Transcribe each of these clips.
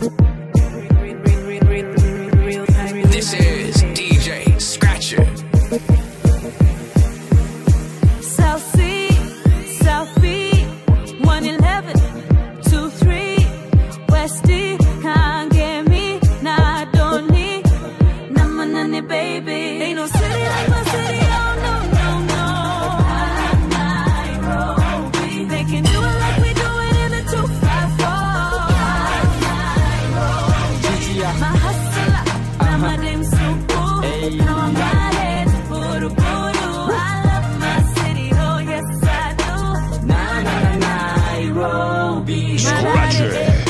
This is DJ Scratcher. South C, South B, 111, 23, West D, can't get me, nah, I don't need, nah, money, baby. Ain't no city like my city, oh, no, no, no. Nairobi, they can do it like we do it in the 254. Nairobi, my hustler, now my name Supu, now I'm riding to Buru Buru. I love my city, oh yes I do. Nairobi, Scratcher.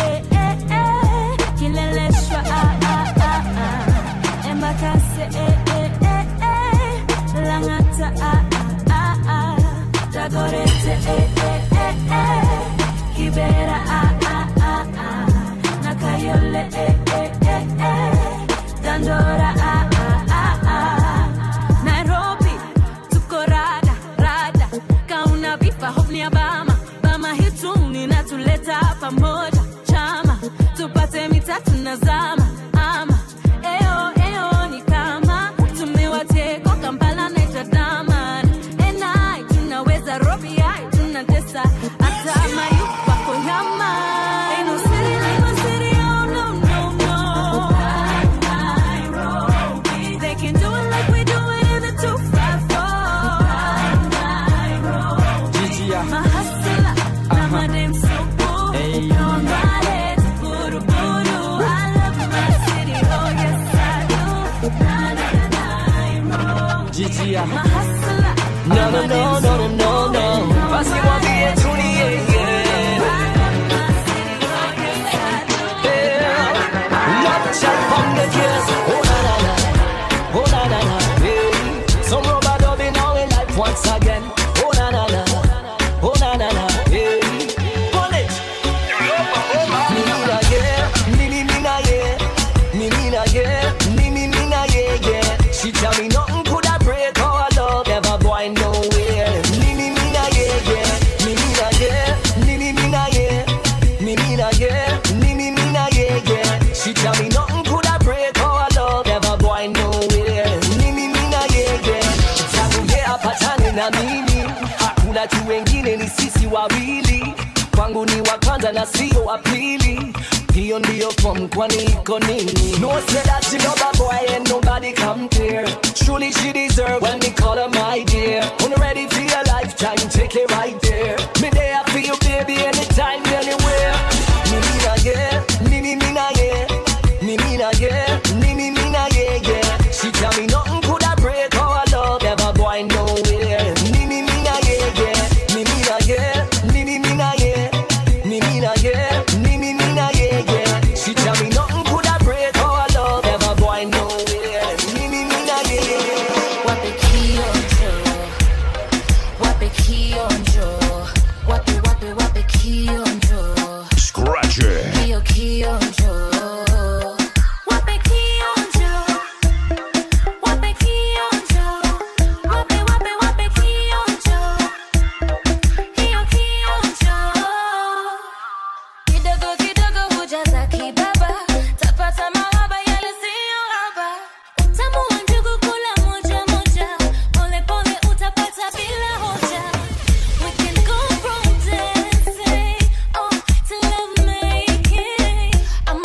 Kileleshwa, Embakase, Langata, Dagorete, Kibera, Nakayole, Dandora, Nairobi, tukorada, rada, kauna bifa hopni abama, bama hituni na tuleta pamoja, chama, tupate mitatu na zama, ama, eo ni kama, tumewateko Kampala na Chadama, enai, tunaweza Robi, ai, tunatesa, ata mayupa koyama, ain't no city like my city, oh no, no, no. Nairobi, they can do it like we do it in the 254. Nairobi, my hustler, now my name Supu, now I'm riding to Buru Buru. I love my city, oh yes I do. Nairobi, my hustler, now my name Supu, Parce que moi bien tourné, love chat from the tears. Oh na na na, oh na na na, hey. Some rubber dubbing now in life once again. Oh na na na, oh na na na, hey. Pull it. Me na yeah, me na yeah, me na yeah, me na yeah yeah. She tell me nothing coulda break our love, never going nowhere. Me na yeah yeah, me na yeah, me na yeah, me na yeah, me na yeah yeah. She tell me nothing coulda break our love, never going nowhere. Me na yeah yeah. Tangu yeah patani na mimi, hakuna tu wengine ni sisi wawili. Kwangu ni wa kwanza na sio wa pili. Hiyo ndio form kwani iko nini? No say that she love a boy and nobody compare. Truly she deserve when we call her my dear. When you're ready for your lifetime, take it right there. Me there for you baby anytime, anywhere. Me na yeah, me na yeah, me na yeah, me na yeah yeah. She tell me nothing coulda break our love, never going nowhere. Me na yeah yeah, me na yeah, me na yeah, me na yeah, me na yeah yeah. She tell me nothing coulda break our love, never going nowhere. Me na yeah. Wape kionjo, wape kionjo, wape kionjo, Scratcher. kionjo. Wape kionjo, wape kionjo, wape kionjo, kionjo. Kidogo kidogo hujaza kibaba, tapata mahaba yale siyo haba. Utamu wa njugu kula moja moja, pole pole utapata bila hoja. We can go from dancing, oh, to love making. I'm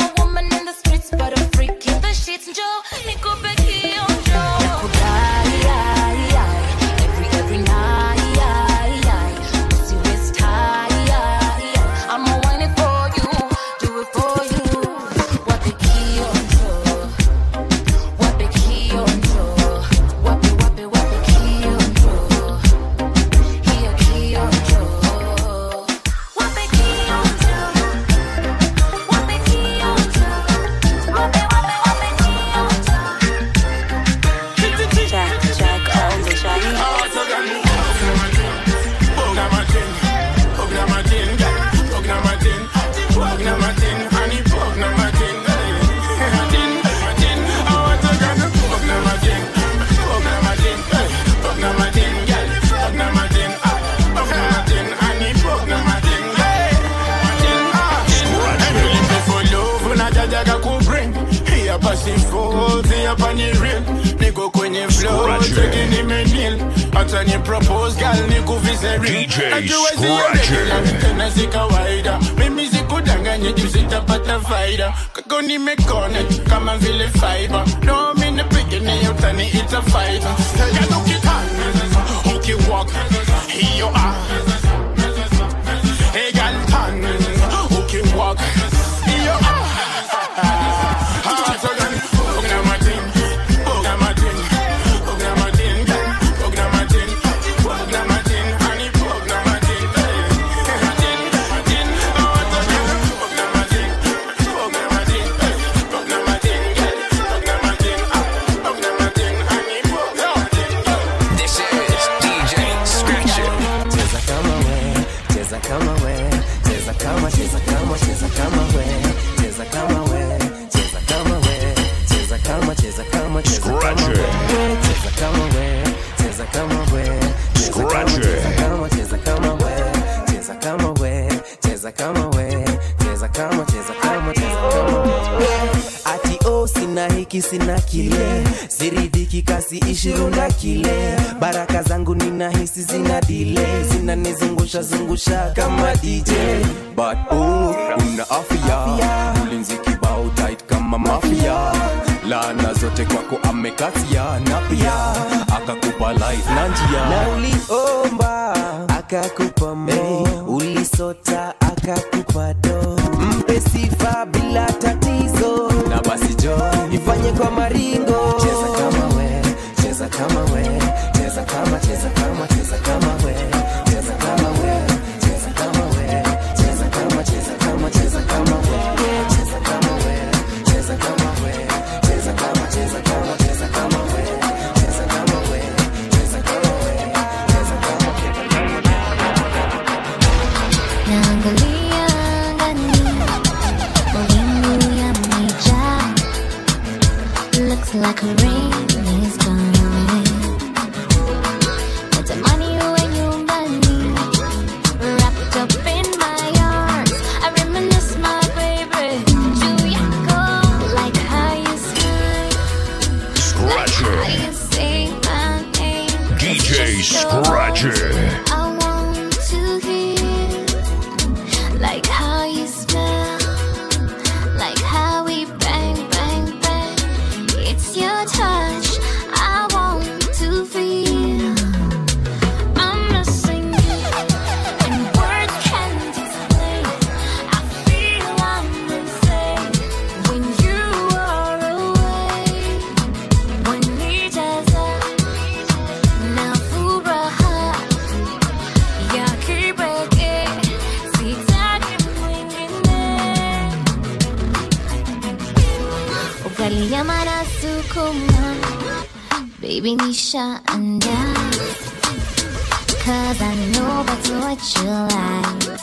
Pasifoti hapa ni real. Niko kwenye flow, cheki nimenil. Hata ni propose girl nikuvize real. DJ Scratcher. Tena si kawaida. Mimi sikudanganya juu sitapata faida. Kako nimeconnect kama vile fiber. No mimi napigania utani it's a fighter. Ya ukitani, ukiwalk, hiyo hey girl turn, ukiwalk, hiyo sina kile siridhiki kasi ishirunda kile baraka zangu ninahisi zina delay zinanizungusha zungusha kama DJ but una afya ulinzi kibao tight kama mafia laana zote kwako amekatia na pia akakupa life na njia na uliomba akakupa mo ulisota akakupa do mpe sifa bila tatizo na basi joy ifanye kwa maringo cheza kama we cheza kama we cheza kama cheza kama cheza kama we cheza kama we cheza kama we cheza kama cheza kama cheza kama we cheza kama we cheza kama we cheza kama cheza kama cheza kama we cheza kama we cheza kama we cheza kama naangalia ndani mawingu yamejaa looks like a rain is coming natamani uwe nyumbani wrapped up in my arms I reminisce my baby juu yako like how you smile like how you say my name DJ Scratcher. I want to hear like how you smell like how we bang bang bang it's your touch I want to feel I'm missing you and words can't explain I feel I'm insane when you are away when nijaza na furaha ya kipekee sitaki mwingine ugali ya mara sukuma baby nisha anda cause I know that's what you like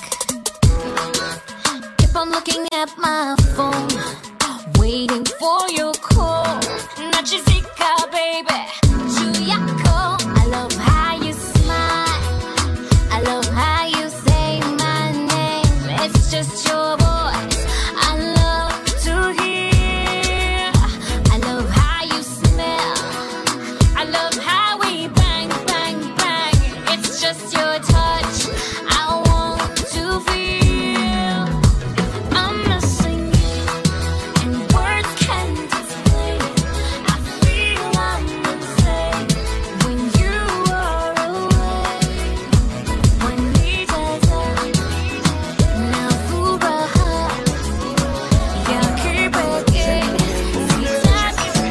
keep on looking at my phone waiting for your call nachizika baby juu yako I love how you smile I love how you say my name it's just your voice I love to hear I love how you smell I love how we bang bang bang it's just your touch I want to feel I'm missing you and words can't explain I feel I'm insane when you are away when nijaza na furaha ya kipekee sitaki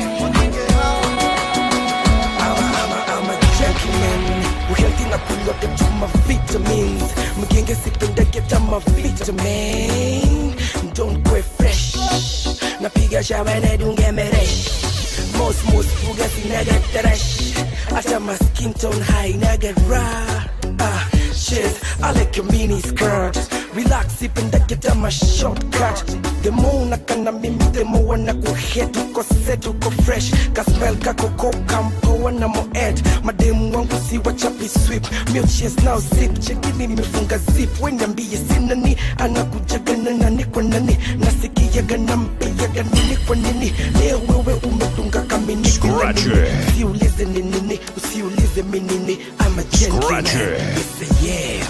I'm a gentleman. We're healthy na pull up to my vitamins. Mgenge sipenda get my vitamin. Don't go fresh. Napiga shower na dunge meresh. Most buga sinaga trash. Acha my skin tone high naga raw. Shit, I like your mini skirt. relax ipenda get my shortcut. The more nakana mimi the more wana kuhead. Uko set uko fresh kasmell kako kampo wana mo head. Mademu wangu si wachapi sweep milches now zip chekini mifunga zip. Weniambie sinani anakujaga na nani kwa nani. Nasikiaga na mpiaga nini kwa nini. Leo wewe umetunga kamini usiulize nini usiulize minini. I'm a gentleman. Yes, yeah.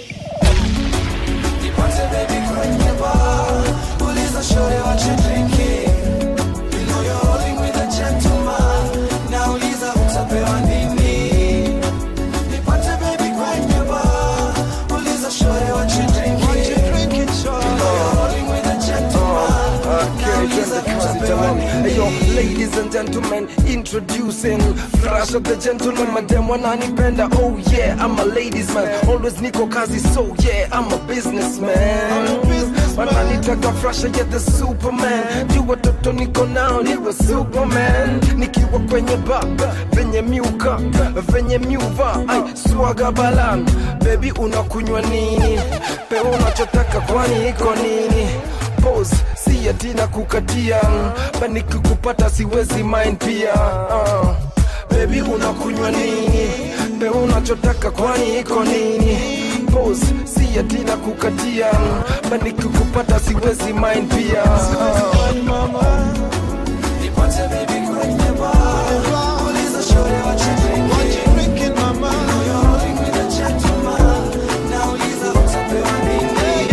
Nipate baby kwenye bar, uliza shore what you drinking. You know you're rolling with a gentleman. Now uliza utapewa nini. Nipate baby kwenye bar, uliza shore what you drinking. What you drinking, shore? You know you're rolling with a gentleman. Now uliza utapewa nini. Hey yo, ladies and gentlemen, introducing Flash of the Gentleman. Madam wananipenda, oh yeah, I'm a ladies man. Always niko kazi, so yeah, I'm a businessman. Wananitaka Flash, yeah, the Superman. Jua toto niko nao, niwe Superman. Nikiwa kwenye bar, venye miuka, venye miuva, ay, swaga balan. Baby unakunywa nini? Pe unachotaka kwani iko nini? Pose, si atina kukatia. Bani kukupata siwezi mind pia. Baby unakunywa nini? Pe unachotaka kwani iko nini? Pose, si atina kukatia. Bani kukupata siwezi mind pia. Mama, nipate baby kwenye bar. Uliza shore what you drinking. What you drinking, mama? You're rolling with a gentleman. Now uliza utapewa nini.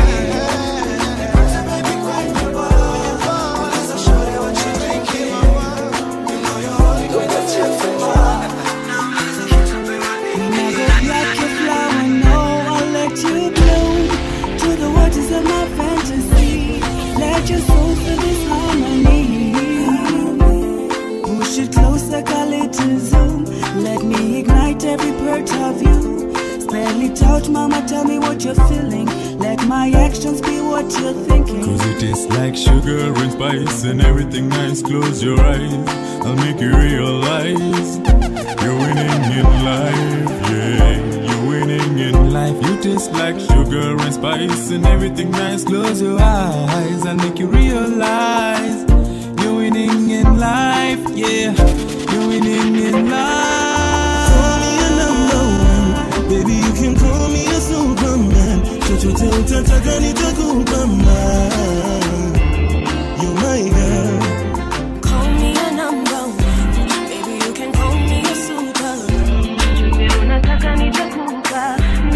Just closer this harmony. Push it closer, call it to zoom. Let me ignite every part of you. Spell it out, mama, tell me what you're feeling. Let my actions be what you're thinking. Cause it tastes like sugar and spice and everything nice. Close your eyes, I'll make you realize you're winning in life, yeah. You're winning in life. You taste like sugar and spice and everything nice. Close your eyes, I'll make you realize you're winning in life, yeah. You're winning in life. Call me a number one, baby, you can call me a Superman. Chochote utataka nitakupa man. You're my girl. Call me a number one, baby, you can call me a Superman. Chochote unataka nitakupa.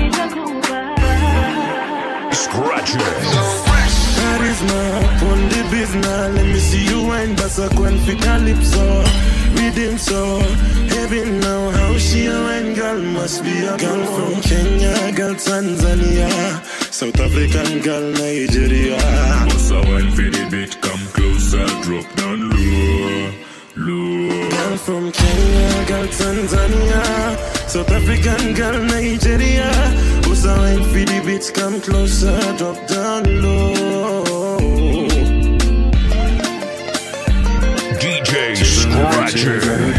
Charisma, on the business. Let me see you wine, basa kwen fika lips on. Rhythm so heavy now. How she a wine girl must be a girl from Kenya, girl Tanzania, South African girl Nigeria. What's a wine for the beat? Come closer, drop down low, low. Girl from Kenya, girl Tanzania, South African girl Nigeria. What's a wine for the beat? Come closer, drop down low. DJ Scratcher.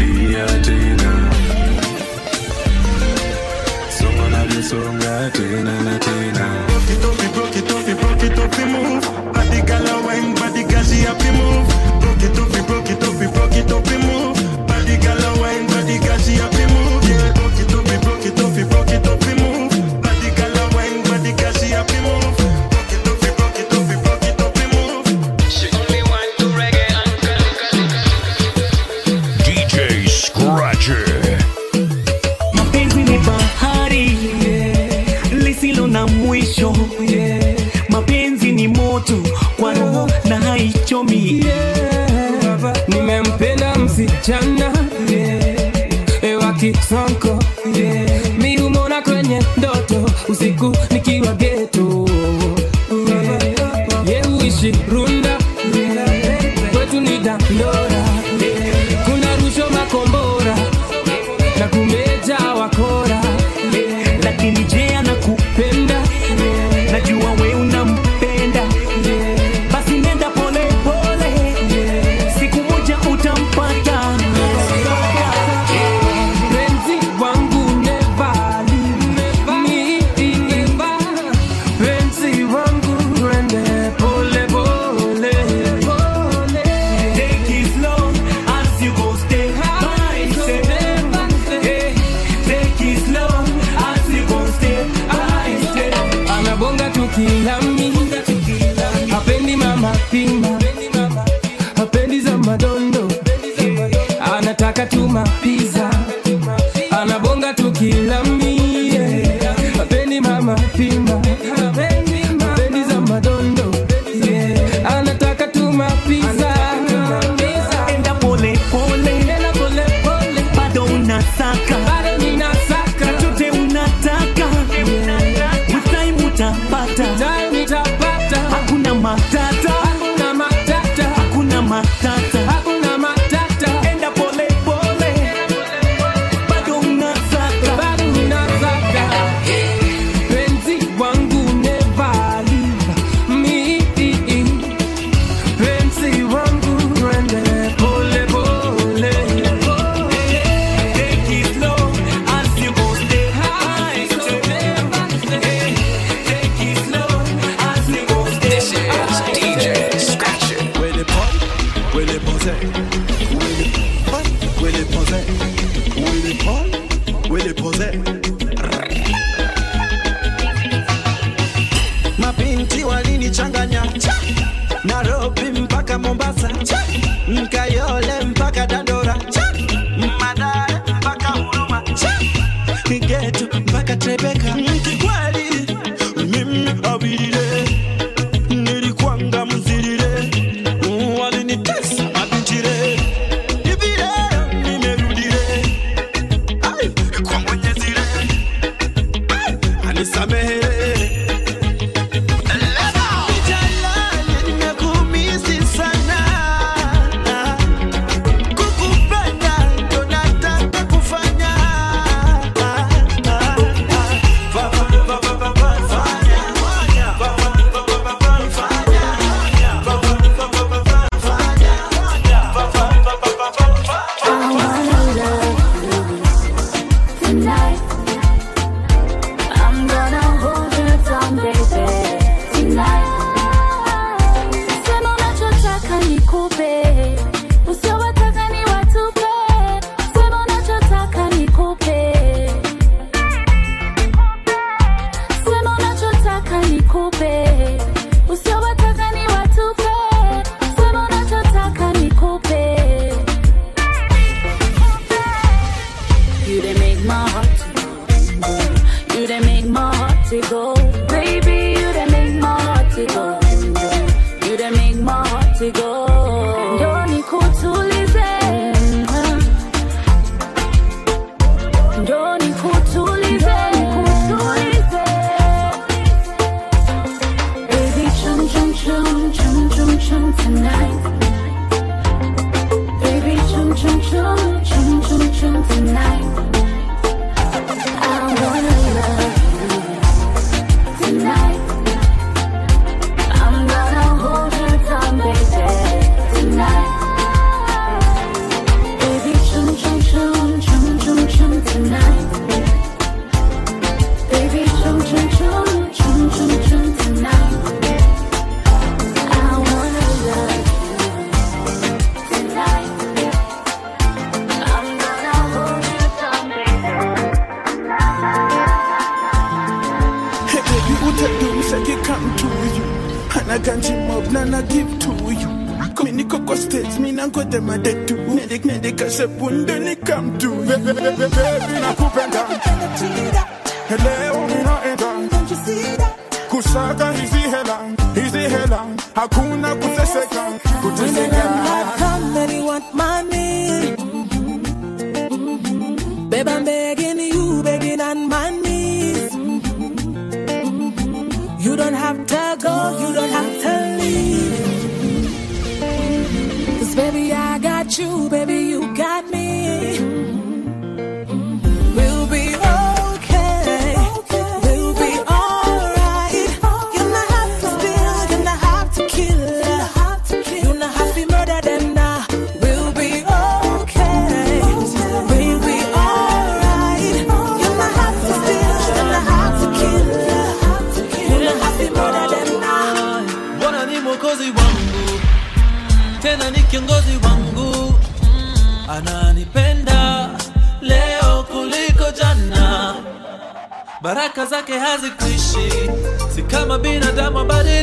Broke it off, move. Body gala wine, body gazi happy move. Broke it off, move. Body gala wine, body gazi happy move. Yeah, broke it off, move. Body gala wine, body gazi happy move. Broke it off, move. She only want to reggae and DJ Scratcher. Mapenzi ni bahari, lisilo na mwisho, mapenzi ni moto kwa roho na haichomi, nimempenda msichana ewa kisonko, mi humona kwenye ndoto usiku nikiwa ghetto, uishi runda kwetu ni dandora, kuna rusho makombora na kumeja wakora, lakini je anakupenda, najua we unampenda, basi nenda pole pole, siku moja utampata. Penzi wangu never leave me, penzi wangu Rebecca, kikweli mimi abirire nilikwanga mzirire walinitesa mabinjire ibire nimerudire ai kwa Mwenyezi anisamehe. Baraka zake hazikuishi, si kama binadamu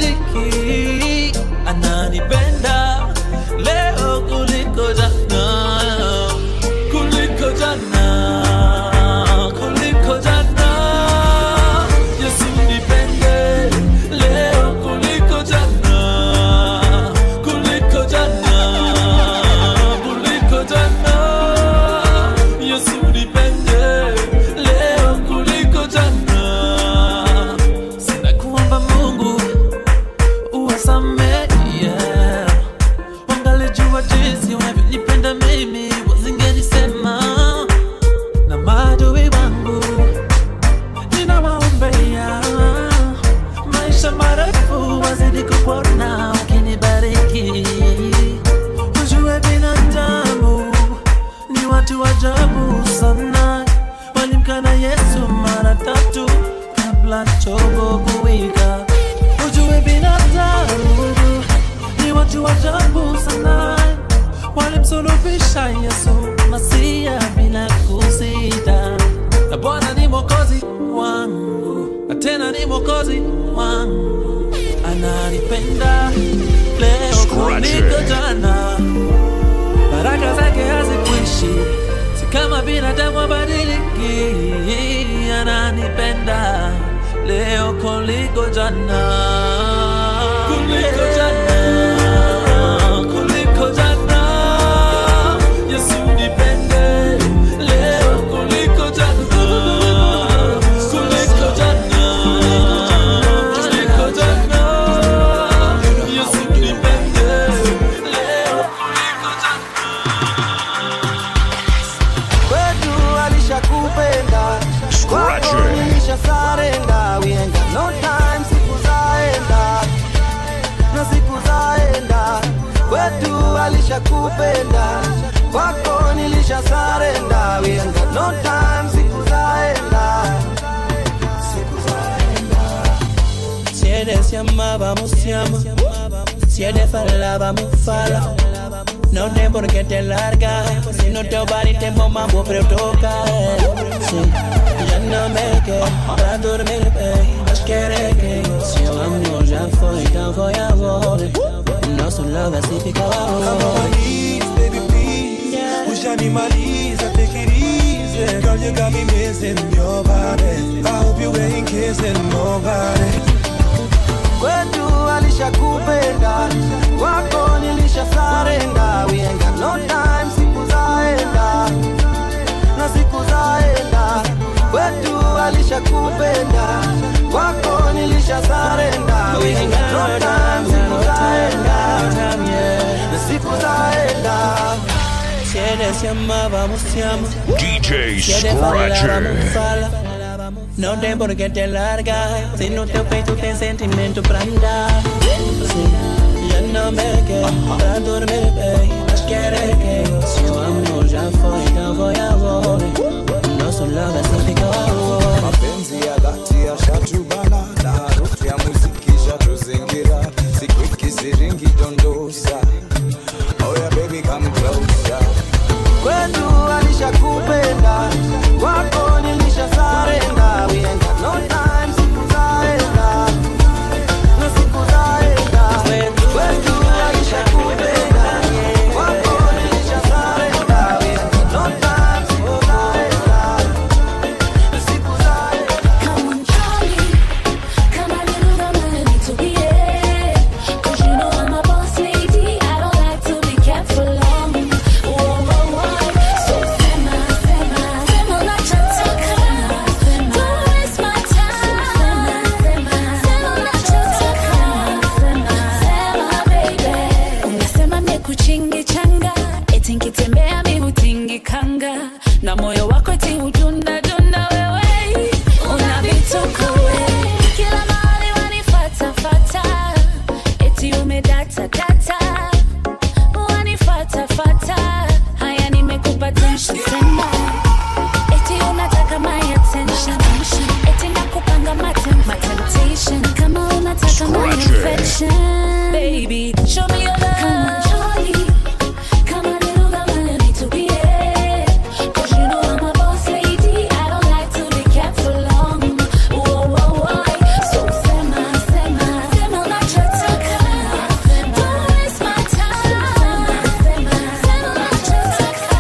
badiliki. Ananipenda leo kuliko jana, kuliko jana, kuliko jana. Yesu nipende leo kuliko jana, kuliko jana, kuliko jana. Yesu nipende leo kuliko jana. Ananipenda leo kuliko jana. Baraka zake hazikuishi, si kama binadamu badiliki. ananipenda leo kuliko jana, kuliko jana, kuliko jana. Yesu nipende leo kuliko jana, kuliko jana, kuliko jana. Yesu nipende leo kuliko jana. Kwetu alishakupenda, kwako nilishasarenda. We ain't got no time, siku zaenda na siku zaenda. Kwetu alishakupenda, kwako nilishasarenda. We ain't got no time, siku zaenda, siku zaenda. Si eres llama, vamos llama. Si eres fala, vamos fala. No tem por qué te larga. Si no te va y te mambo, pero toca. Sí, ya no me quedo para dormir, mas quiere que si el amor ya fue, tan fue amor. No solo así fica amor. Baby, please. Push animalize, take it easy. Girl, you got me missing your body. I hope you ain't kissing nobody. Kwetu alishakupenda, kwako nilishasarenda. We ain't got no time, siku zaenda na siku zaenda. Kwetu alishakupenda, kwako nilishasarenda. We ain't got no time, siku zaenda na siku zaenda. Si eres llama, vamos llama. DJ Si eres fala, vamos Scratcher. fala. No tem por qué te larga. Si no te peito tem sentimento pra andar. Sí, ya no me quedo pra dormir, baby. Mas quiere que si el amor ya fue, tan fue amor. No solo así fica amor. Mapenzi ya dhati yashatubana na harufu ya muziki shatuzingira. Siku ikisiringi dondosa. Oh yeah baby come closer. Kwetu alishakupenda, kwako nilishasarenda. We ain't got no time, siku zaenda na siku zaenda. Kwetu alishakupenda, kwako nilishasarenda. We ain't got no time, siku zaenda na siku zaenda. Come on, Charlie, come a little bit to be here. 'Cause you know I'm a boss lady. I don't like to be kept for long. Whoa, whoa, whoa. So sema, sema, sema la chataka. Don't waste my time. Sema, sema la chataka. Sema, baby. Unasema nikuchingi changa, eti nikitembea mi hutingi kanga, na moyo wako eti hudunda dunda wewe. Una vituko we, kila mahali wanifata fata, eti umedata data, wanifata fata. Haya nimekupa tension sema, eti unataka my attention, eti nakupanga temptation, kama unataka my affection. Baby, show me your love. Come on, Charlie, come a little bit to be here. 'Cause you know I'm a boss lady. I don't like to be kept for long. Whoa, whoa, whoa. So sema, sema, sema unachotaka. Don't waste my time. Sema, sema unachotaka.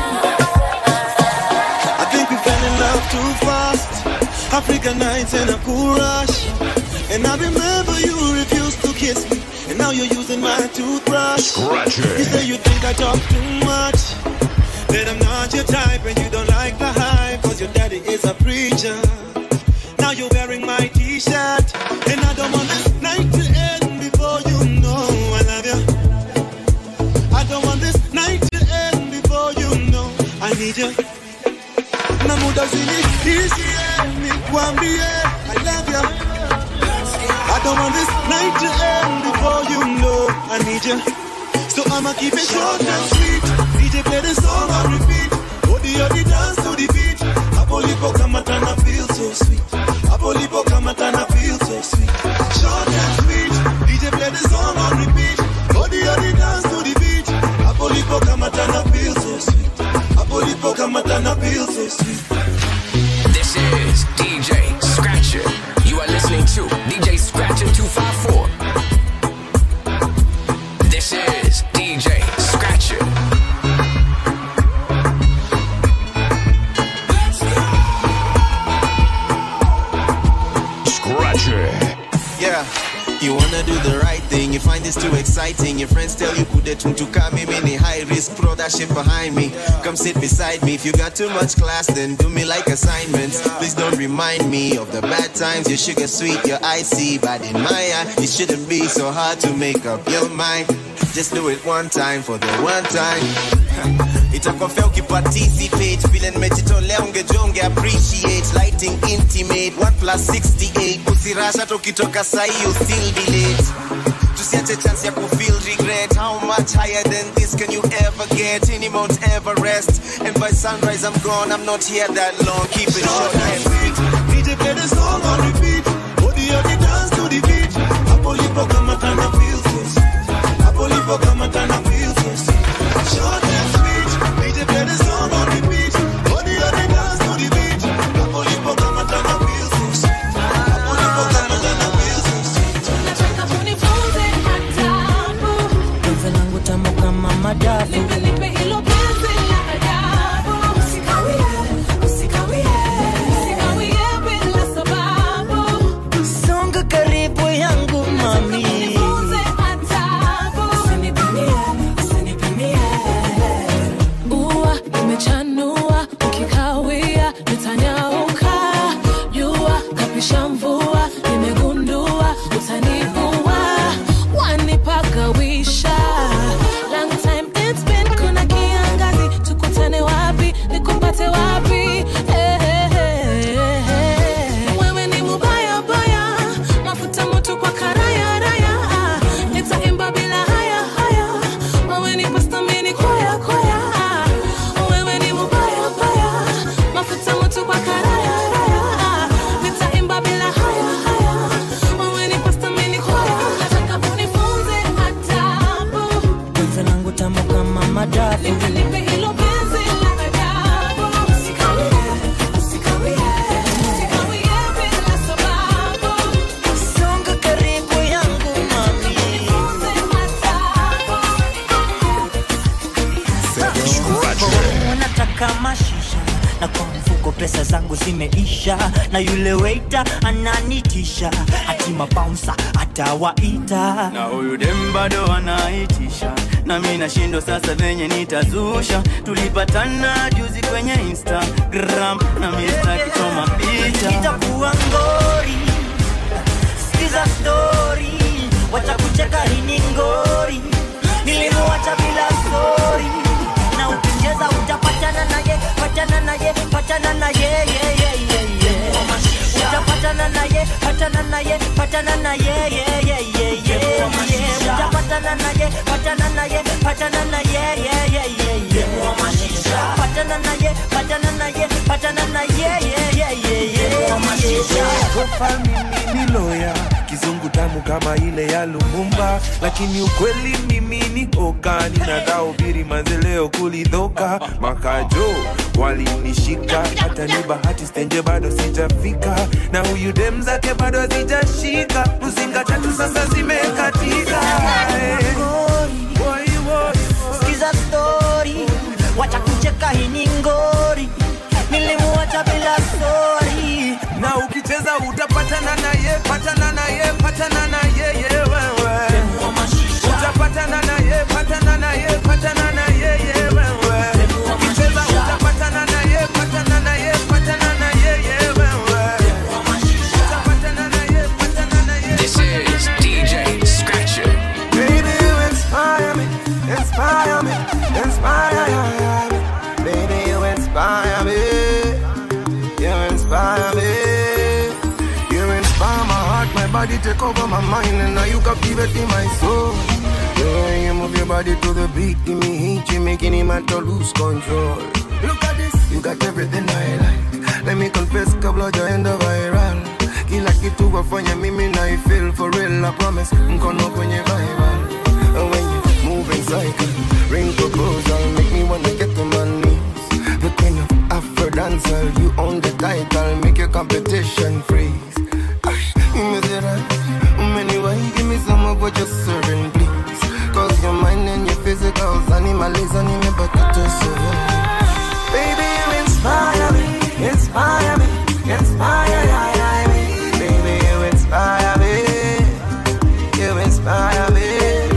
I think we fell in love too fast. African nights in a cool rush. And I remember you refused to kiss me. And now you're using my toothbrush. Scratcher. You say you think I talk too much, that I'm not your type and you don't like the hype. 'Cause your daddy is a preacher. Now you're wearing my t-shirt. And I don't want this night to end before you know I love you. I don't want this night to end before you know I need you. Na muda zini easy nikwambie I love you. I don't want this night to end before you know I need you. So I'ma keep it short and sweet. DJ play the song on repeat. Odi dance to the beat. Apolipo kamatana feel so sweet. Apolipo kamatana feel so sweet. Short and sweet. DJ play the song on repeat. Odi dance to the beat. Apolipo kamatana feel so sweet. Apolipo kamatana feel so sweet. This is DJ Scratcher. You are listening to DJ Scratcher 254. This is DJ Scratcher. just too exciting. Your friends tell you could to come me many high risk, throw that shit behind me. Come sit beside me. If you got too much class, then do me like assignments. Please don't remind me of the bad times. Your sugar sweet, your icy, but in my eye, it shouldn't be so hard to make up your mind. Just do it one time for the one time. Itakofea ukiparticipate. Feeling mejitolea ungejonge appreciate. Lighting intimate 1+68. Usirasha tukitoka sahi you still be late. Tusiache chance ya kufeel regret. How much higher than this can you ever get? Any Mount Everest. And by sunrise I'm gone, I'm not here that long. Keep it short and sweet. DJ play the song on repeat. Body on the dance to the beat. Apolipo kama tana feel this. Apolipo kama tana feel this. Short and sweet. DJ play the song on repeat. Body on the dance to the beat. Apolipo kama tana feel this. Apolipo kama tana feel this. Nataka unifunze adabu. Penzi langu tamu kama madafu. Nipe hilo penzi la adabu. Usikawie, usikawie. Usikawie bila sababu. Songa karibu yangu mami. Unifunze adabu. Usinipimie, usinipimie. Ua imechanua, ukikawia nitanyauka. Jua kapisha mvua, nimegundua utaniua. Wanipagawisha. Long time it's been, kuna kiangazi. Tukutane wapi, nikupate wapi? Wewe ni mubaya baya, mafuta moto kwa karaya raya. Nitaimba bila haya haya. Wewe ni pasta mini kwaya kwaya. Wewe ni mubaya baya, mafuta moto kwa karaya raya. Nitaimba bila haya haya. Wewe ni pasta mini kwaya. Nataka unifunze adabu. Penzi langu tamu kama madafu. Nipe hilo penzi la adabu. Usikawie, usikawie. Usikawie bila sababu. Songa karibu yangu mami. Nifunze adabu. Nataka mashisha na kwa mfuko pesa zangu zimeisha, na yule waiter ananitisha, hatima bouncer atawaita, na huyu dem bado anaitisha, na mimi nashindo sasa venye nitazusha. Tulipatana juzi kwenye Instagram, na mimi sitaki kusoma picha. itakuwa ngori. Sikiza story, wacha kucheka hii ni ngori. Nilimuacha bila story, na ukicheza utapatana naye, patana naye, patana naye, utapatana naye, patana naye, patana naye, utapatana naye, patana naye, patana naye, patana naye, patana naye, patana naye. Profile mimi ni lawyer, kizungu tamu kama ile ya Lumumba, lakini ukweli mimi ni oka. Ninadhaubiri manzeleo kulidhoka, makajo walinishika, hata ni bahati stenje bado sijafika, na huyu dem zake bado sijashika, ruzinga tatu sasa zimekatika. Sikiza story, wacha kucheka hii ni ngori. Nilimuacha bila story, na ukicheza utapatana naye, patana naye, patana naye, wewe utapatana naye, patana naye, patana naye, wewe ukicheza utapatana naye, patana naye, patana naye, wewe utapatana naye, patana naye. This is DJ Scratcher. Baby, you inspire me, inspire me, inspire me. Baby, you inspire me, you inspire me. You inspire my heart, my body take over my mind, and now you captivate my soul. The way you move your body to the beat, give me heat, you making him man to lose control. Look at this, you got everything I like. Let me confess, kabla jaenda viral. Kila kitu wafanya mimi na I feel for real, I promise. Mkono kwenye viral. When you move in cycle, ring proposal, make me wanna get to my knees. The queen of Afro dancer, you own the title, make your competition freeze. Give me the right, anyway, give me some of what you're serving, please. Cause your mind and your physicals, animalism, me but to serve. Baby, you inspire me, inspire me, inspire me. Baby, you inspire me, you inspire me.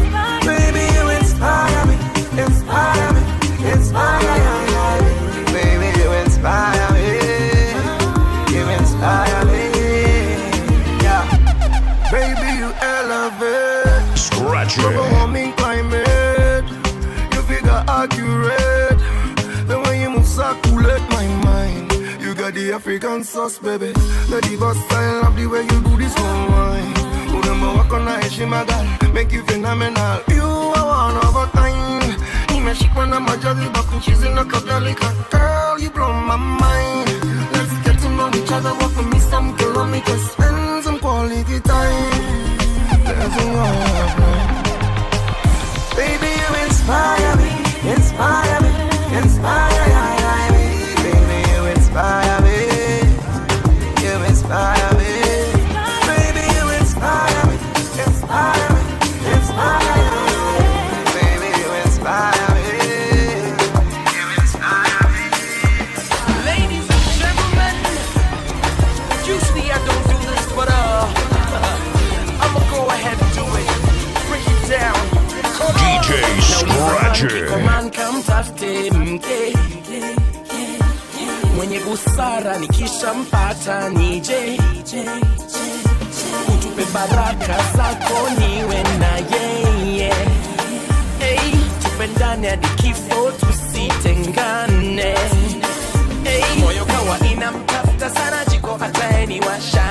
warming climate. You figure accurate. The way you move circulate my mind. You got the African sauce, baby. The divorce style of the way you do this whole wine. Remember walk on a shimagal, make you phenomenal. You are one of a kind. She wanna my jelly back and she's in a Catholica. Girl, you blow my mind. Let's get to know each other, walk with me some kilometers, spend some quality time. Let's go. Baby, you inspire me, inspire me, inspire me. Baby, you inspire me, you inspire me. Baby, you inspire me, inspire me, inspire me. Baby, you inspire me. DJ Scratcher. Mwenye busara nikishampata nije, utupe baraka zako niwe na yeye. Hey, tupendane hadi kifo tusitengane. Hey, moyo kawa inamtafuta sana jiko ataniwasha.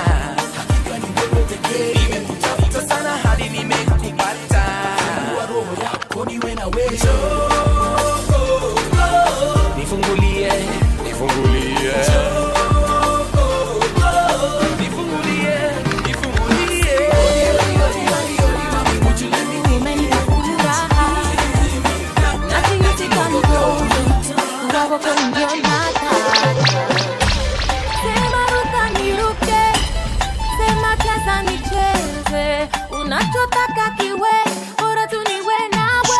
Nimekutafuta sana hadi nimekupata. Roho yako niwe na wewe. Nifungulie, nifungulie. Nifungulie, nifungulie. Would you let me woman you nothing you take on the road. Grabo con your mata. Sema ruta niruke. Sema kiasa nicheze. Unachotaka kiwe. Bora tu niwe nawe.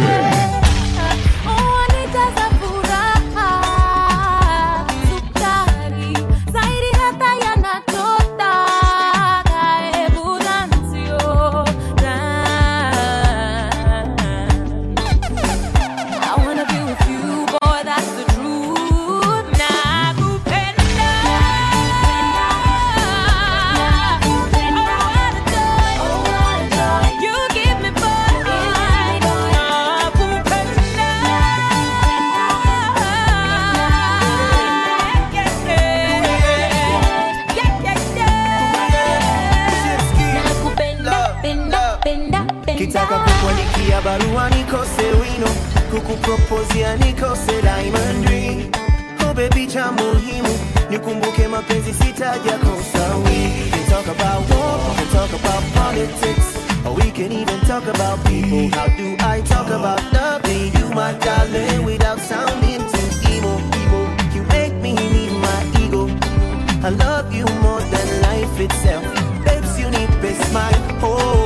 Kitaka kukuandikia barua nikose wino, kukupropozia nikose diamond ring. Oh baby, cha muhimu nikumbuke mapenzi sitaja kosa. We can talk about war, we can talk about politics, or we can even talk about people. How do I talk about loving you, my darling, without sounding too emo? You make me need my ego. I love you more than life itself. Babes, you need a smile. Oh,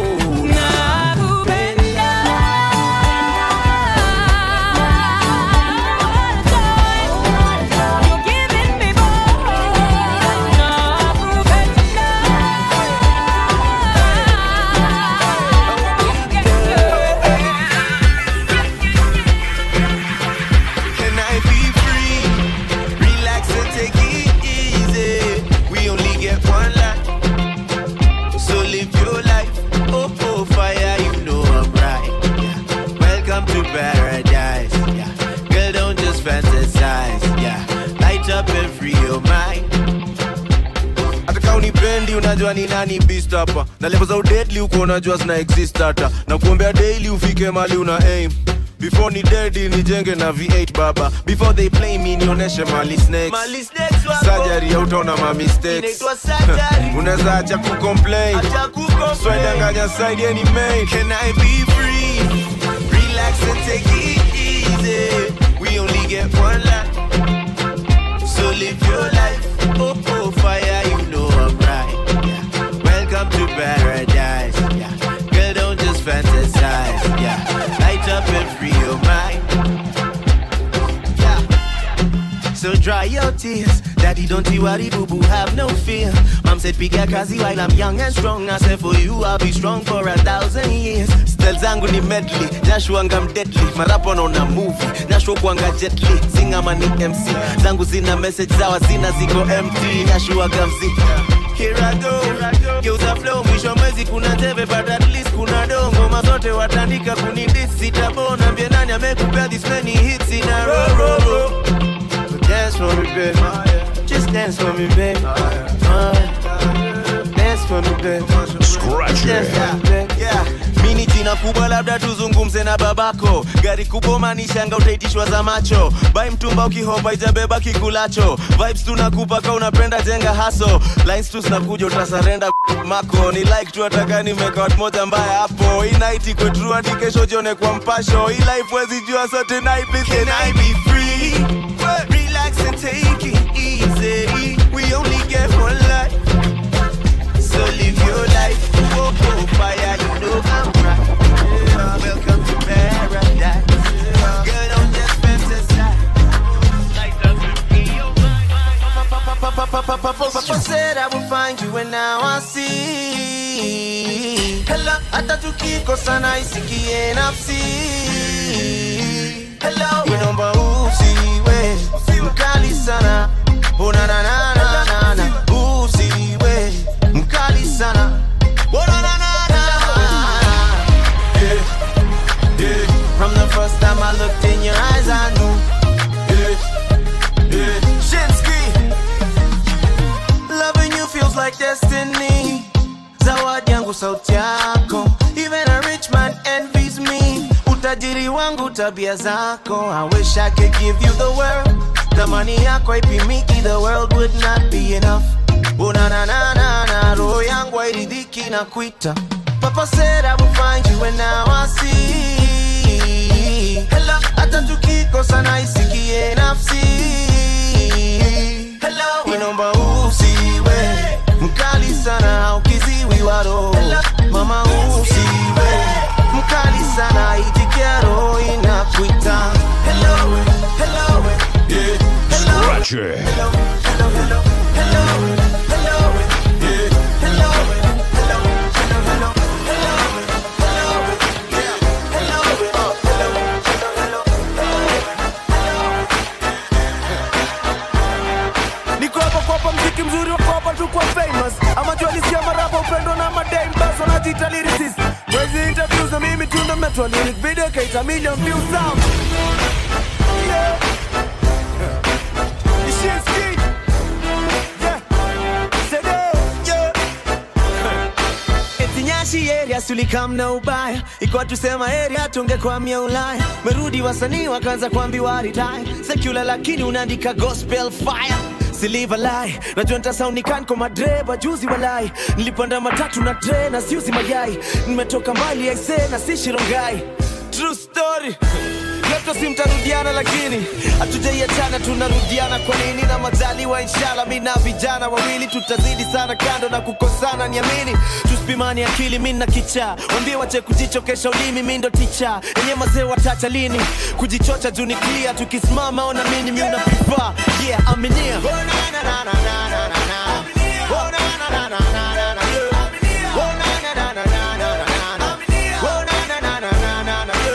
unajua ni nani beast hapa. Na level za deadly uko unajua zina exist hata. Na kuombea daily ufike mali una aim. Before ni dead nijenge na V8 baba. Before they play me nioneshe mali snakes. Surgery ya utaona ma mistakes. Unaweza acha kucomplain. Swedanganya side any main. Can I be free? Relax and take it easy. We only get one life, so live your life. Oh, oh, fire, you know I'm right. Yeah. Welcome to paradise. Yeah. Girl, don't just fantasize. Yeah. Light up and free your mind. Yeah. So dry your tears. Daddy, don't you worry, boo-boo, have no fear. Mom said, piga kazi while I'm young and strong. I said, for you, I'll be strong for 1,000 years. Still zangu ni medley, Joshua ngam deadly. Marapo na movie, Joshua kwanga jetly. Singa mani MC, zangu zina message zawa zina ziko empty. Joshua gamzi, kirago. Geuza flow mwisho mwezi kuna teve but at least kuna dongo. Mazote watandika kunidisi tabona. Mbie nani amekupea this many hits in a row. So dance for me babe, just dance for me babe. Dance for me babe. Scratch it. Yeah. Mini jina kubwa labda tuzungumze na babako. Gari kubwa manishanga utaitishwa za macho. Buy mtumba ukihopa itabeba kikulacho. Vibes tunakupa ka unapenda jenga haso. Lines tu zinakuja utasarenda mako. Ni like tu ataka nimeka watu moja mbaya hapo. Hii night iko true hadi kesho jione kwa mpasho. Hii life wezi jua so tonight please can I be free? Relax and take it easy. We only get one life, so live your life. Whoa, fire, you know I'm right. Welcome to paradise. Girl, don't just fantasize. Papa said I will find you and now I see. Hello, hata tukikosana isikie nafsi. Hello, inomba usiwe mkali sana. Oh na na na na na na. Usiwe mkali sana. Oh na na na na. Yeah, yeah. From the first time I looked in your eyes I knew. Yeah, yeah. Shinsky, loving you feels like destiny. Zawadi yangu sauti yako. Even a rich man envies me. Utajiri wangu tabia zako. I wish I could give you the world. The money yako haipimiki, the world would not be enough. Oh na na na na na, roho yangu hairidhiki na kuita. Papa said I will find you and now I see. Hello, hata tukikosana isikie nafsi. Hello, inomba usiwe mkali sana ukiziwi waro. Mama usiwe mkali sana itikia roho inakuita. Hello, hello, yeah. Scratch it. Hello, hello, hello, hello, hello, yeah. Hello, hello, hello, hello, hello, yeah. Hello, hello, hello, niko hapa kwa mziki mzuri wa hapa tu kwa famous. Ama jualisia marapa upendo na madame bass wanajita lyricist. Crazy interviews na mimi tunda metro lyric video kaita million views out. Yeah. Shinsky. Yeah. Sede. Yeah. Etinyashi area sulikam na ubaya. Ikuwa tusema area tungekwamia Ulaya. Merudi wasanii wakaanza kuambiwa retire. Secular lakini unaandika gospel fire. Siliva lie, najua nitasound kwa madreba juzi walai. Nilipanda matatu na tray na siuzi mayai. Nimetoka mbali I say na si shirongai. True story. Leto si mtarudiana lakini hatujaiachana tunarudiana kwa nini na majaliwa inshallah mimi na vijana wawili tutazidi sana kando na kukosana niamini tusipimani akili mimi na kicha waambie wache kujichokesha ulimi mimi ndo teacher yenye mazee watacha lini kujichocha juu ni clear tukisimama ona mimi mimi una prefer yeah aminia oh na na na na na na oh na na na na na na oh na na na na na na oh na na na na na na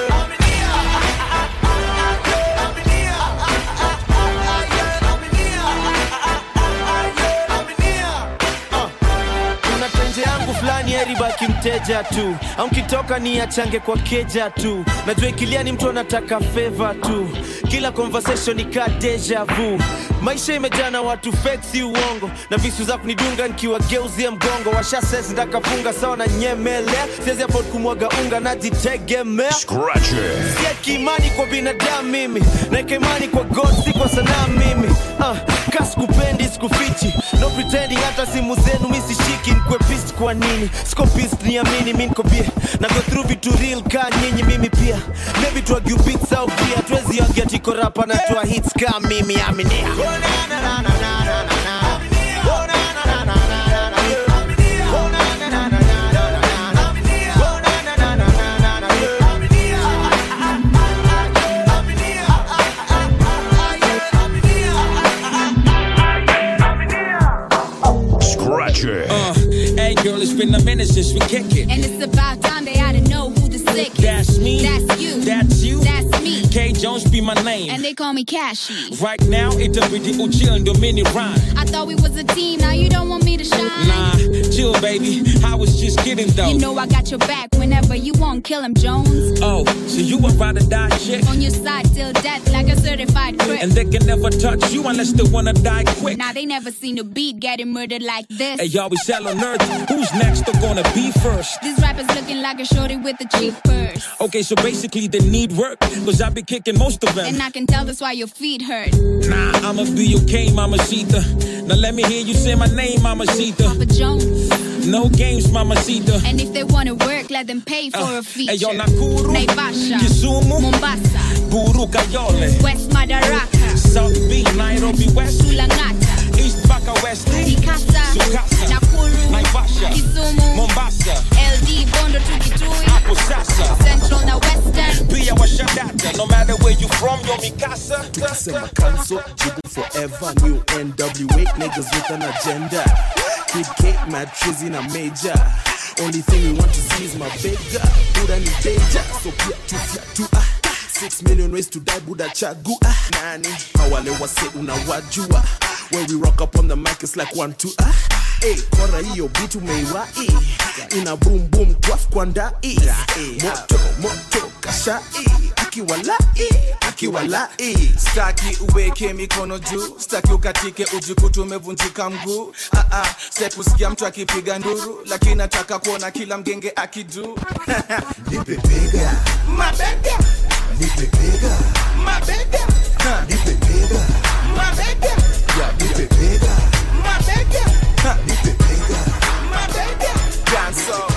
fulani eribaki mteja tu au kitoka ni achange kwa keja tu najua ikilia ni mtu anataka favor tu kila conversation ni ka deja vu maisha imejana watu fake si uongo na visu za kunidunga nikiwa geuzia mgongo washa sesi ndakafunga sawa na nyemelea siwezi afford kumwaga unga najitegemea Scratch it. Sieki imani kwa binadamu mimi naeka imani kwa God si kwa sanaa mimi kasikupendi sikufichi no pretending hata simu zenu mimi sishiki nikwe pissed kwa nini siko pissed niamini mimi niko bie na go through vitu real ka nyinyi mimi pia maybe tu argue beats au pia tuwezi ongea tiko rapa na tu hits kama mimi aminia oh na na na na na na oh na na na na na oh na na na na na oh na na na na na Scratch it. Hey girl, it's been a minute since we kick it. And it's about time they ought to know who the sick is. That's me. That's you. That's you. That's me. K. Jones be be my name. And they call me Cashy. Right now, itabidi uchill ndo mini rhyme. I thought we was a team, now you don't want me to shine. Nah, chill baby, I was just kidding though. You know I got your back whenever you want, kill him Jones. Oh, so you a ride or die chick? On your side till death like a certified crip. And they can never touch you unless they wanna die quick. Now they never seen a beat getting murdered like this. Hey y'all, we sell on earth, who's next or gonna be first? These rappers looking like a shorty with a cheap purse. Okay, so basically they need work, cause I be kicking most of them. And I can tell that's why your feet hurt. Nah, I'ma be okay, Mamacita. Now let me hear you say my name, Mamacita. Papa Jones. No games, Mamacita. And if they wanna work, let them pay for a feature. Hey yo, Nakuru, Naivasha, Kisumu, Mombasa, Buru Kayole, West Madaraka, South B, Nairobi West, Sulangata, East Baka West, Tikasa, Sukasa, Nakuru, Naivasha, Kisumu, Mombasa, LD, Bondo to Kitui, Apo Sasa, Central na Western, Pia Washadata. No matter where you from, yo Mikasa. Tukisema cancel, jibu forever. New NWA niggas with an agenda. Kid Kate, Mad Trizzy na Major. Only thing we want to see is my bigger. Buddha ni danger, so pia tu 6 million ways to die, Buddha chagua. Nani, hawale wase unawajua. When we rock up on the mic, it's like 1, 2, Hey, kora hiyo beat umeiwai. Ina boom boom twaf kwa ndai. Moto kashai. Akiwalai. Staki uweke mikono juu, staki ukatike ujikutu umevunjika mguu. Staki usikia mtu akipiga nduru, lakini nataka kuona kila mgenge akidu. Nipe bega, mabega. Nipe bega, mabega. Nipe bega, mabega. Nipe bega, mabega. Nipe bega, mabega. Dance up.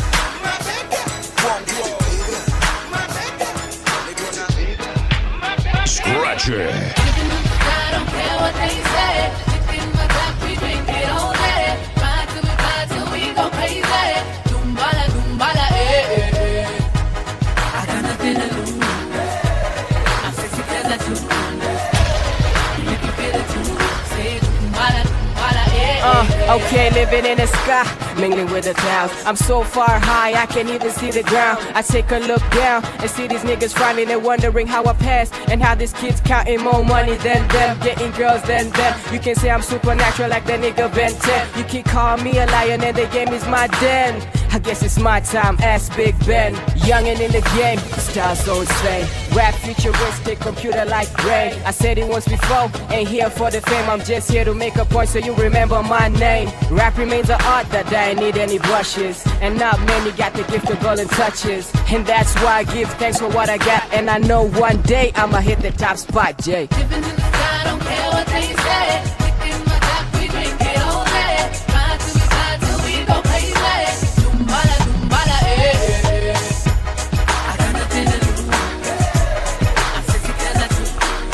Scratch it. I don't care what they say. Look in my back, we drink it all day. Ride till we die till we go crazy. Dumbala, dumbala, eh. I got nothing to lose. I'm sexy 'cause I choose. You can feel it too. Say dumbala, dumbala, eh. Okay, living in the sky, mingling with the clouds. I'm so far high, I can't even see the ground. I take a look down and see these niggas frowning and wondering how I pass and how these kids counting more money than them, getting girls than them. You can say I'm supernatural like the nigga Ben 10. You can call me a lion and the game is my den. I guess it's my time, ask Big Ben. Youngin' in the game, style so insane. Rap futuristic, computer like brain. I said it once before, ain't here for the fame. I'm just here to make a point so you remember my name. Rap remains an art that I ain't need any brushes. And not many got the gift of golden touches. And that's why I give thanks for what I got. And I know one day I'ma hit the top spot, Jay. Living in the sky, don't care what they say. Look in my back, we drink it all day. Ride till we die till we go crazy. Dumbala, dumbala, eh. I got nothing to lose. I'm sexy 'cause I choose.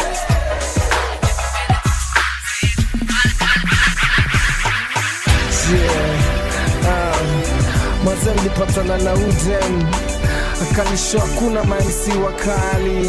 Maze nilipatana na Udem, akanisho hakuna ma-MC wakali.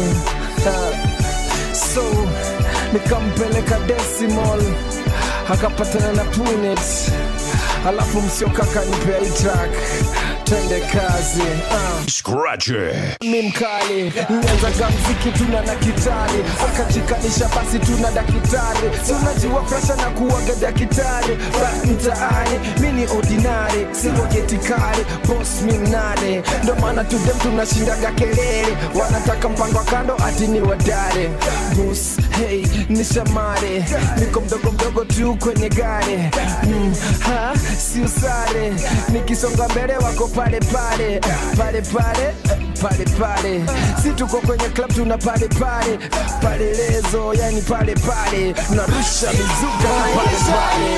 So nikampeleka Decimal, akapatana na Punet, alafu msioka kanipea hii track. Twende kazi. Scratch it. Mi mkali, nianzaga mziki tuna na kitari, akajikanisha basi tuna dakitari. Si unajua presha na kuwaga dakitari. Back mtaani, mi ni ordinary, siko getikari, boss mi mnane. Ndo maana tudem tunashindaga kelele, wanataka mpango kando ati ni wadare. Boss, hey, ni shamare, niko mdogo mdogo tu kwenye gari. Si usare, nikisonga mbele wako pale pale, pale pale, pale pale. Si tuko kwenye club tuna pale pale, pale lezo yani pale pale. Narusha mizuka pale pale.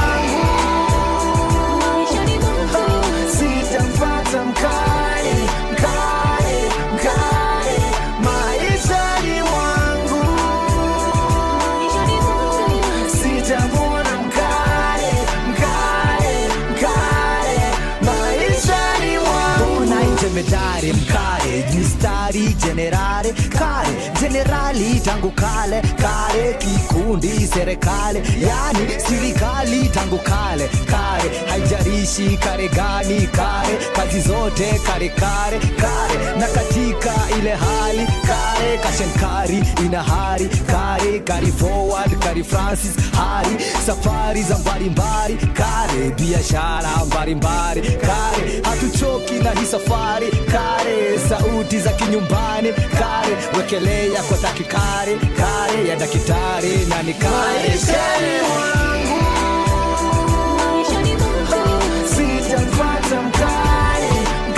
Sitampata mkali, mkali, mkali. Maisha ni wangu. Sitamwona mkali, mkali, mkali. Maisha ni wangu. Medare mkare, mistari generare kare, generali tangu kale, kare kikundi serikali, yani serikali tangu kale, kare haijarishi kare gani, kare kazi zote kare kare kare, na katika ile hali kare kashenkari ina hari kare kari forward kari Francis hari safari za mbalimbali kare biashara mbalimbali kare hatuchoki na hii safari kare sauti za kinyumbani kare wekelea kwa takikare kare ya daktari na ni kare sitapata mkare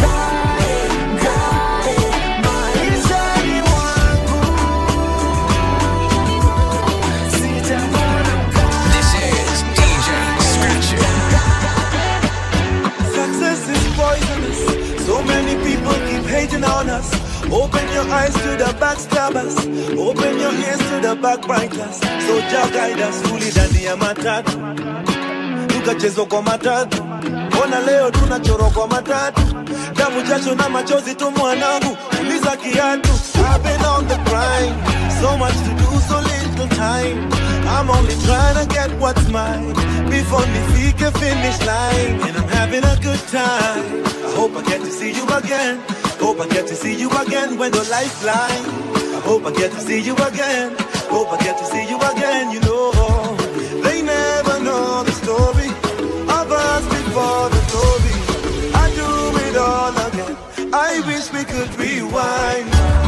So many people keep hating on us. Open your eyes to the backstabbers. Open your ears to the backbiters. So Jah guide us fully ndani ya matatu. Tukachezwa kwa matatu. Ona leo tunachorwa kwa matatu. Damu jasho na machozi tu mwanangu. Uliza kiatu. I've been on the grind. So much to do, so little time. I'm only trying to get what's mine before nifike finish line. And I'm having a good time. I hope I get to see you again. Hope I get to see you again when the lights fly. I hope I get to see you again. Hope I get to see you again, you know. They never know the story of us before the glory. I do it all again. I wish we could rewind.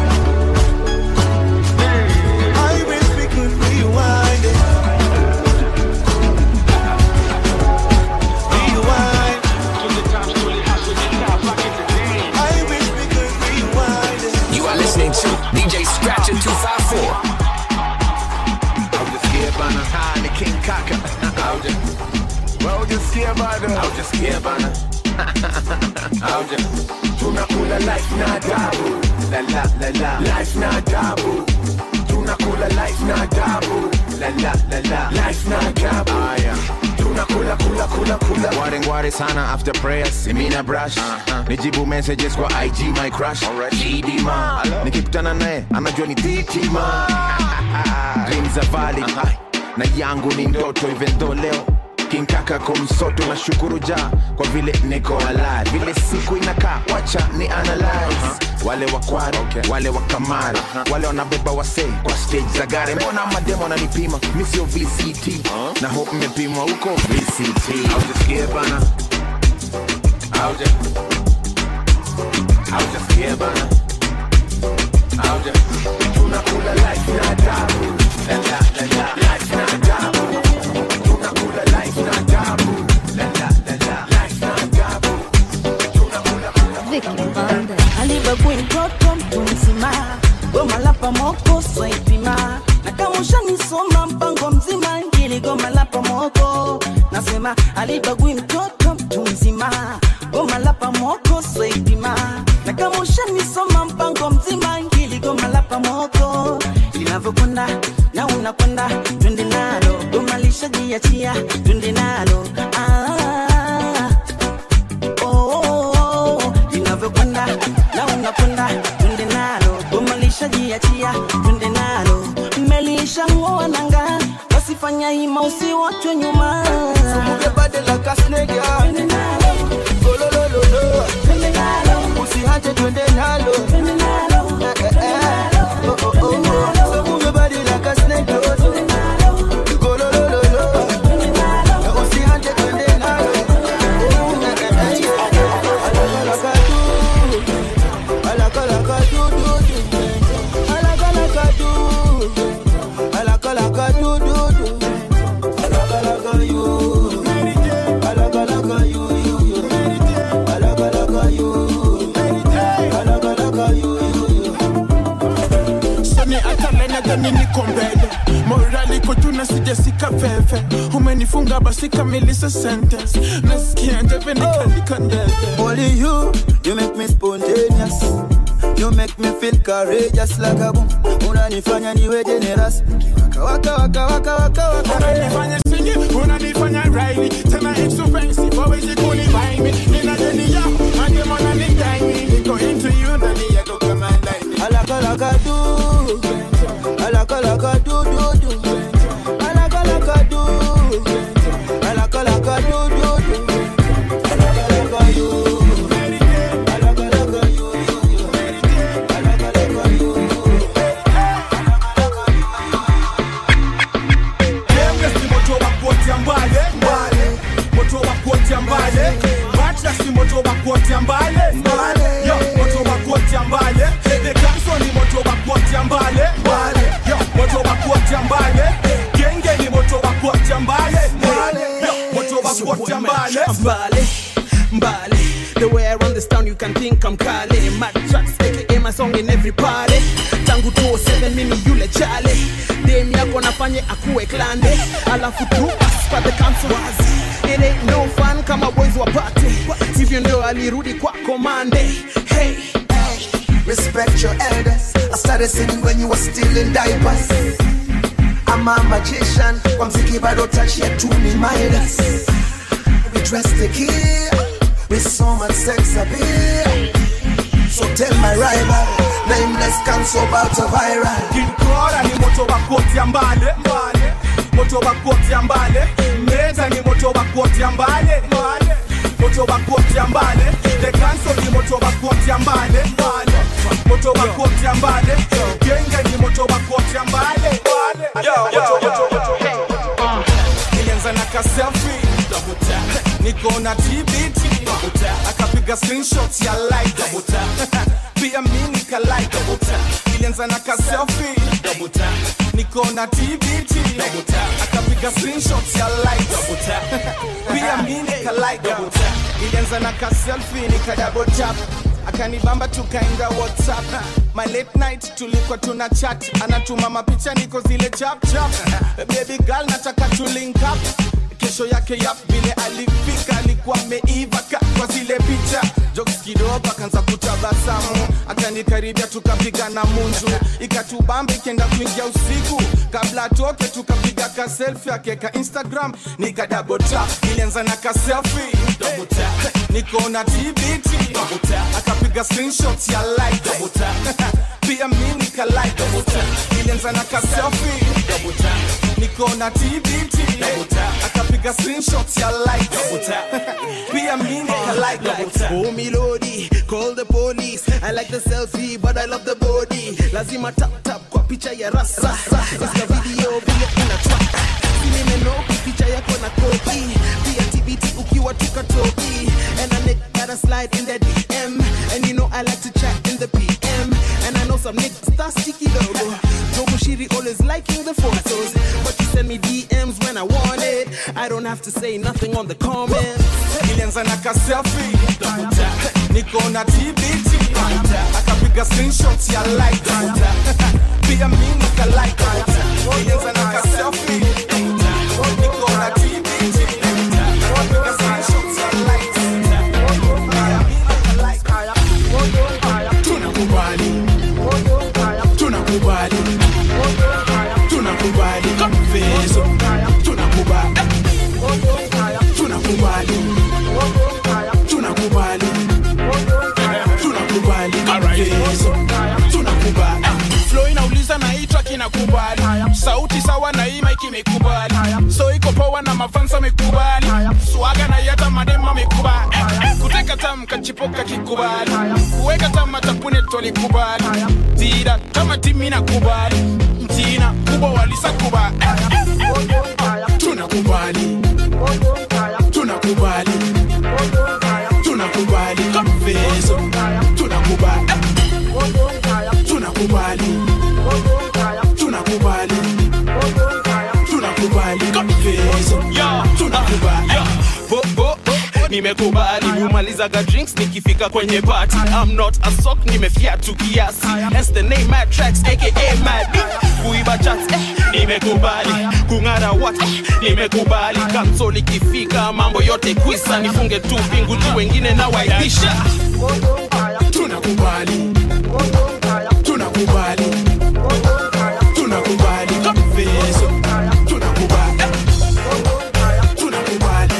I wish we could rewind it. Rewind. I wish we could rewind it. You are listening to DJ Scratcher 254. I'm just scared by the King Kaka. I'm just scared by the. I'm just scared by the. I'm just. Tunakula life na dabu. La la la la. Life na dabu. Tunakula life na dabu. La la la la. Life na dabu. Tunakula kula kula kula. Ngware sana after prayers. Imina brush. Nijibu messages kwa IG my crush. Chidima. Nikikutana naye anajua ni Titima. Dreams are valid. Na yangu ni ndoto even though leo King Kaka kumsoto na shukuru ja kwa vile niko alive. Vile siku inakaa wacha ni analyze. Wale wakwari, wale wakamari, wale wanabeba wasei kwa stage za gari. Mbona mademo wananipima, mi sio VCT. Na hope mmepimwa huko VCT. I'll just get bana. I'll just get bana. I'll just tunakula life na dabu. La la la la. Life na dabu. Tunakula life na dabu. La la la la. Life na dabu. Tunakula Vicky Banda alibagui mtoto mtu mzima goma la pamoko swaipima na kama ushanisoma mpango mzima ngili goma la pamoko nasema alibagui mtoto mtu mzima goma la pamoko swaipima na kama ushanisoma mpango mzima ngili goma la pamoko linavyokwenda na unakwenda twende nalo goma lishajiachia twende nalo linavyokwenda na unakwenda twende nalo goma lishajiachia twende nalo mmelisha ngoa nanga wasifanya hima usiwachwe nyuma Sumuke bade la kasnega twende nalo golololo twende nalo usihache twende nalo twende nalo Sumuke bade la kasnega twende nalo golololo twende nalo usihache twende nalo Morali kutuna sijasika fefe umenifunga basi kamilisa sentence nasikia njeve nikandikandete Only you make me spontaneous. You make me feel courageous like a boom. Unanifanya niwe generous. Waka waka waka waka waka. Unanifanya singi, unanifanya rainy. Tena expensive, always you couldn't buy me. Nina deni ya, ande mwana nindai me. Go into you, ndani ya go kama ndai. Alaka laka do. Alaka laka do do do. Alaka laka do. Alaka laka do do do. Alaka laka you. Alaka laka you. Alaka laka think I'm Kale. Mad tracks aka my song in every party. Tangu 207 mimi yule chale. Dem yako nafanye akuwe klande. Alafu tu for the council. It ain't no fun kama boys wa party. Hivyo ndio alirudi kwa komande. Hey, respect your elders. I started singing when you were still in diapers. I'm a magician. Kwa mziki bado touch yet to me Midas. We dress to kill with so much sex appeal. So tell my rival, nameless cancel about a viral. Kinkora ni moto bakoti ambale. Moto bakoti ambale. Meza ni moto bakoti ambale. Moto bakoti ambale. The cancel ni moto bakoti ambale. Moto bakoti ambale. Genga ni moto bakoti ambale. Nilianza na ka selfie. Niko na TBT. Akapiga screenshots ya like. Pia mimi ka like. Nilianza na ka selfie. Niko na TBT. Akapiga screenshots ya like. Pia mimi ka like. Nilianza na ka selfie nika double tap. Akanibamba tukaenda WhatsApp. My late night tulikuwa tuna chat. Anatuma mapicha niko zile chap chap. Baby girl nataka to link up. Kesho yake yap vile alifika alikuwa ameiva kwa zile picha. Jokes kidogo akaanza kutabasamu. Akanikaribia tukapiga na munju. Ikatubamba ikienda kuingia usiku. Kabla atoke tukapiga ka selfie akeka Instagram. Nika double tap. Nilianza na ka selfie. Double tap. Niko na TBT. Double tap. Akapiga screenshots ya like. Double tap. Pia mimi nika like. Double tap. Nilianza na ka selfie. Double tap. Niko na TBT. Double tap. Akapiga screenshots ya like. Double tap. Pia mimi nika like. Double tap. Oh Melody, call the police. I like the selfie but I love the body. Lazima tap tap kwa picha ya rasa. It's video vile inatwaka. Nimenoki picha yako na koki. Pia TBT ukiwa tukatoki. And a nigga gotta slide in the DM. And you know I like to chat in the PM. And I know some niggas that's sticky logo. Jobushiri always liking the photos. But you send me DMs when I want it. I don't have to say nothing on the comments. Nilianza na ka selfie. Niko na TBT. Akapiga screenshots ya like. Pia mimi nika like. Nilianza na ka selfie. Niko na TBT. Akapiga screenshots ya like. Tunakubali. Tunakubali. Tunakubali. Confeso. Tunakubali. Tunakubali. Tunakubali. Tunakubali. Confeso. Tunakubali. Flow inauliza na hii track inakubali. Sauti sawa na hii mic imekubali. So iko power na mafansa mekubali. Swaga na yata madema mekubali. Kuteka tamu kachipoka kikubali. Kuweka tamu tapune tolikubali. Tira kama timi nakubali. Mtina kubwa walisa kubali. Tunakubali. Tunakubali. Tunakubali. Confeso. Tunakubali. Tunakubali. Tunakubali. Tunakubali. Confeso. Tunakubali. Nimekubali umalizaga drinks nikifika kwenye party. I'm not a sock, nimefiatu kiasi. That's the name my tracks aka mad. Kuiba chats nimekubali. Kungara what nimekubali. Kansoli kifika mambo yote kwisa. Nifunge tu pingu tu wengine na waibisha. Tunakubali. Tunakubali. Tunakubali. Confeso. Tunakubali. Tunakubali.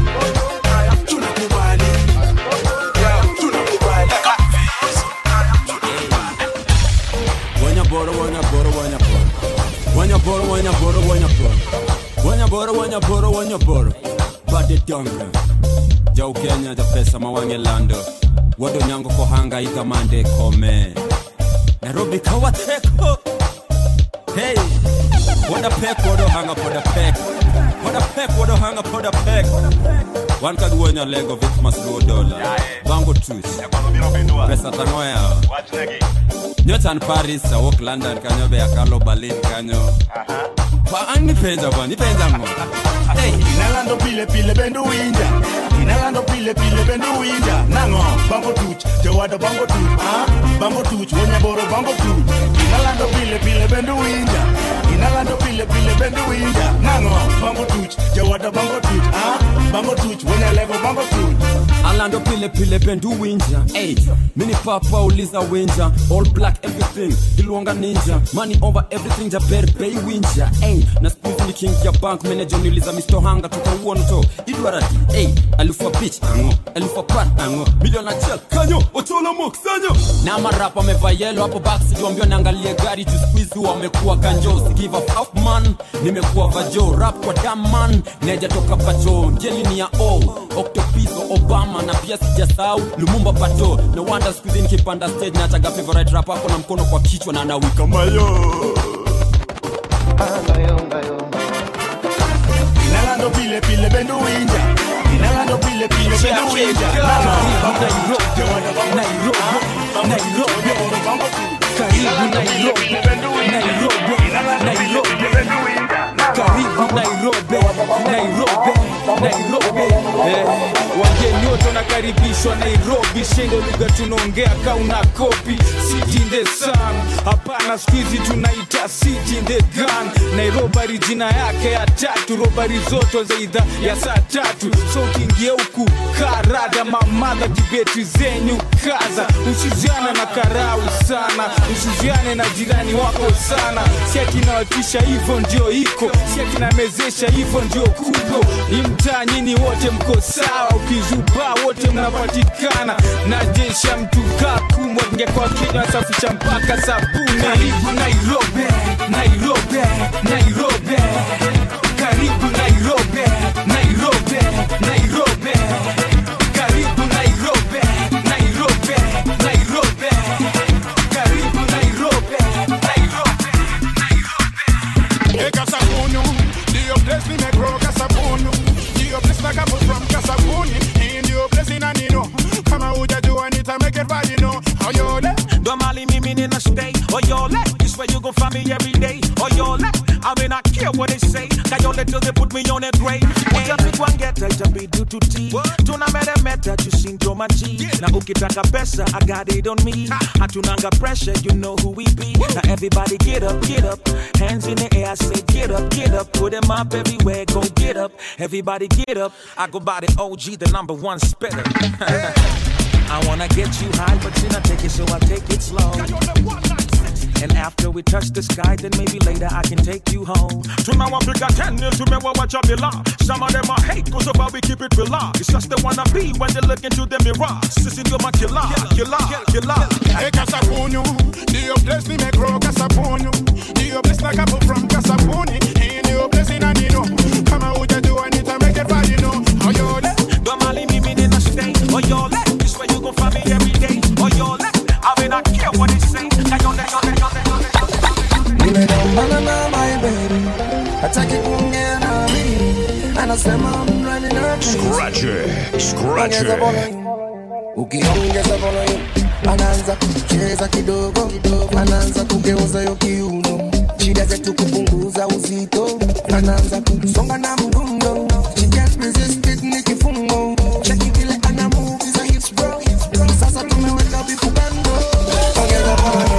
Wanya boro bade dongle jau Kenya ja pesa mawange lando wado nyango ko hanga ikamande kome Nairobi kawateko hey wada pek wado hanga poda pek wado hanga poda pek one kadu wanya lego vit mas $2 bango tush pesa tangoya Nyotan Paris, Walk London, kanyo be akalo Berlin kanyo. nipenza ngo. Hey, inalando pile pile bendu winja. Inalando pile pile bendu winja. Nango, bango tuch, jawada bango tuch. Bango tuch, wonya boro bango tuch. Inalando pile pile bendu winja. Inalando pile pile bendu winja. Nango, bango tuch, jawada bango tuch. Bango tuch, wonya lego bango tuch. Alando pile pile bendu winja. Hey, mini papa uliza winja. All black everything, Ilwanga ninja. Money over everything, Jaber Bay winja. Hey, na squeeze ni king ya bank manager niliza Mr. Hanga tukaua nto. Idwarati, hey, alifua bitch ango, alifua pat ango. Miliona chel, kanyo, ochola mok sanyo. Na marapa meva yellow hapo back sijuambio naangalie gari juu squeeze wamekuwa kanjo. Give a fuck man, nimekuwa vajo. Rap kwa damn man, neja toka pacho. Ngeli ni ya O, Octopizo, Obama. Na pia sijasau, Lumumba pato. No wonder squeeze nikipanda stage. Na taga favorite rap hapo na mkono kwa kichwa na anawika mayo. Inalando pile pile bendu winja. Inalando pile pile bendu winja. Nairobi. Wageni wote wanakaribishwa Nairobi. Shengo lugha tunaongea kauna copy. City in the sun. Hapana squeezy tunaita city in the gun. Nairobi jina yake ya tatu. Robari zoto zaida ya saa 3. So ukiingia huku karada mamadha dibeti zenyu kaza. Usiziana na karau sana. Usiziane na jirani wako sana. Si akinawatisha hivyo ndio iko. Si akinamezesha hivyo ndio kuko. Ni mtaa nyini wote mko sawa. Ukizuba wote mnapatikana. Na jesha mtu kakumwa nge kwa Kenya safisha mpaka sabuni. Karibu Nairobi, Nairobi, Nairobi. Karibu Nairobi, Nairobi, Nairobi. Karibu Nairobi, Nairobi, Nairobi. Karibu Nairobi, Nairobi, Nairobi. Hey Kasabunu, the place me make grow Kasabunu. The place like I'm from Kasabuni. In your place in Anino. Come on, would you do anything make it right, you know? How you let? Don't mali me in a stay. Or your let. This way you gon' find me every day. Or your let. I mean I care what they say. Cause your let till they put me on a grave. What you think one get to be due to tea. Tuna meta you sing to my G. Now ukitaka pesa, I got it on me. Hatunanga pressure, you know who we be. Now everybody get up, get up. Hands in the air, I say get up, get up. Put them up everywhere, go get up. Everybody get up. I go by the OG, the #1 spitter. I wanna get you high, but you not take it, so I take it slow. And after we touch the sky, then maybe later I can take you home. To now I pick a 10 years to me what you belong. Some of them I hate, cause of how we keep it real. It's just the wanna be when they look into the mirror. Sissy, you're my killer, killer. Hey Kasabunu, the place me make grow Kasabunu. The place like I'm from Kasabuni. In your place in Anino. Come on, would you do anything make it right, you know? How you let? Don't mali me in a state. Or your let. This way you gon' find me every day. Or your let. I mean I care what they say. Banana, my baby, attack it na mimi, anasema I'm running out. Scratcher. Ukiongeza volume, anaanza kucheza kidogo, anaanza kugeuza yo kiuno, shida zetu kupunguza uzito, anaanza kusonga na mdundo, she can't resist it ni kifungo, cheki vile ana move is a hips bro, sasa tumeweka bifu bando, ongeza volume.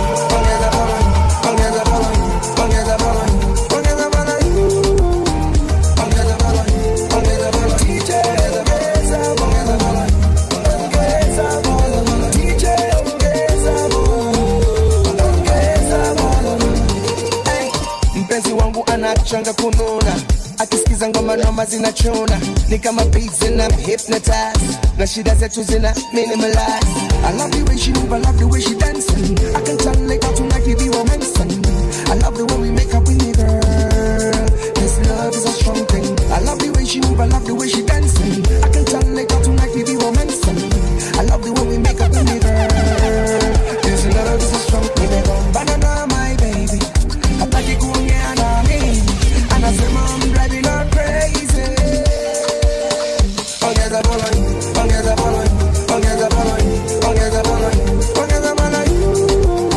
Changa kununa akisikiza ngoma noma zinachona ni kama beats and I'm hypnotized na shida zetu zina minimalize. I love the way she move, I love the way she dancing. I can tell like how tonight we be romancing. I love the way we make up with me girl. This love is a strong thing. I love the way she move, I love the way she dancing. I can tell like how tonight we be romancing. I love the way we make up with me girl. This love is a strong thing. Banana my baby, ataki kuongea na mimi. Anasema I'm driving her crazy. Ongeza volume, ongeza volume, ongeza volume, ongeza volume, ongeza volume.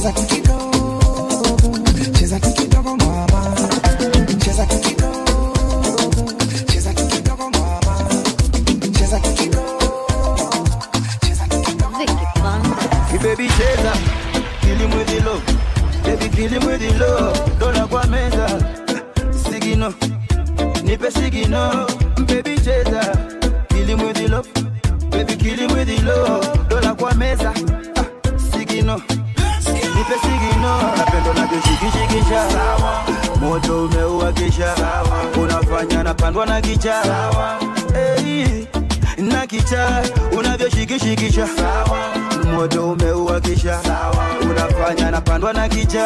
cheza tu kidogo, cheza tu kidogo mama, cheza tu kidogo, cheza tu kidogo mama, cheza tu kidogo, cheza tu kidogo. Hey baby cheza, kill him with the love. Baby kill him with the love. Dola kwa meza, sigino, nipe sigino. Baby cheza, kill him with the love. Baby kill him with the love. Dola kwa meza, sigino, nipe sigino. Napendo na kushikishikisha, moto umeuakisha, unafanya napandwa na kicha. Hey, na kicha, unavyoshikishikisha, moto umeuakisha, unafanya napandwa na kicha.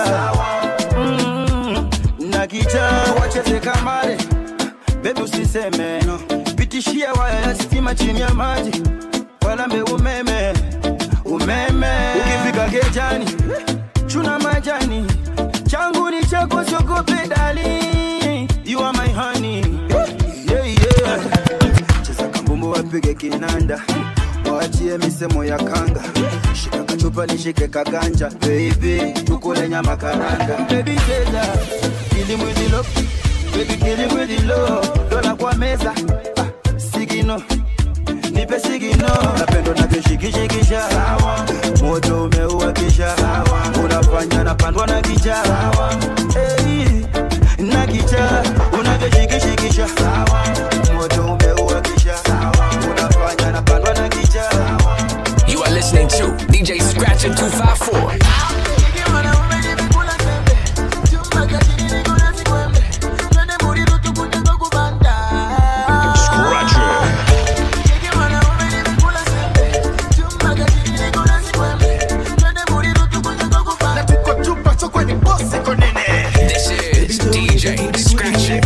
Na kicha, wacheze kamare, baby usiseme no. Pitishia waya ya stima chini ya maji, walambe umeme, umeme. Ukifika gejani, chuna majani, changu ni chako soko pedali. You are my honey, yeah yeah. Cheza kambumbu wapige kinanda, waachie misemo ya kanga. Shika kachupa nishike kaganja, baby tukule nyama karanga. Baby cheza, kill him with the love. Baby kill him with the love. Dola kwa meza, sigino, nipe sigino. Napendo na kushikishikisha, moto umeuakisha, unafanya napandwa na kicha. Hey, na kicha, unavyoshikishikisha, moto umeuakisha, unafanya napandwa na kicha. You are listening to DJ Scratcher 254. This is DJ Scratcher.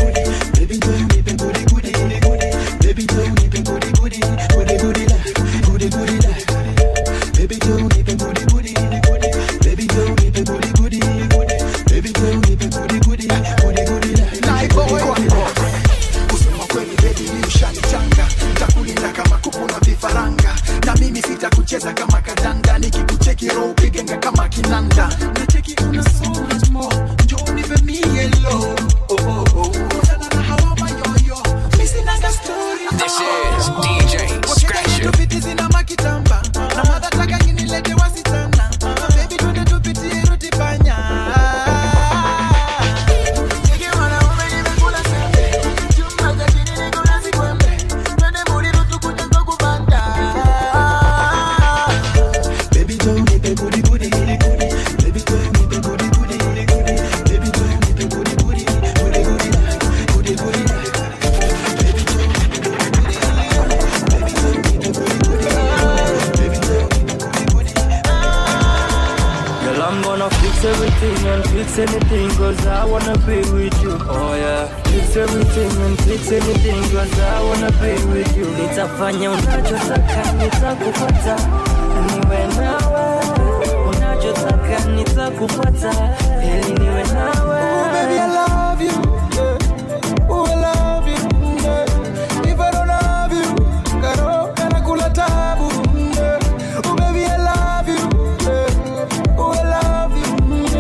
Cheza kama kadanga, nikikucheki roho pigenga kama kinanda. Nacheki una so much more, njoo nipe me yellow. Oh oh oh, na hawa yo. Missing the story. This is DJ Scratcher. Tupiti zina makitamba, na mada taka kinilete wasitana. Baby twende tupitie ruti panya. Everything and fix anything, cause I wanna be with you. Oh yeah. Fix everything and fix anything, cause I wanna be with you. Nitafanya unachotaka, nitakupata niwe nawe. Unachotaka nitakupata ili niwe nawe. Oh baby I love you, yeah. Oh I love you, yeah. If I don't love you, karo kana kula tabu, yeah. Oh baby I love you, yeah. Oh I love you.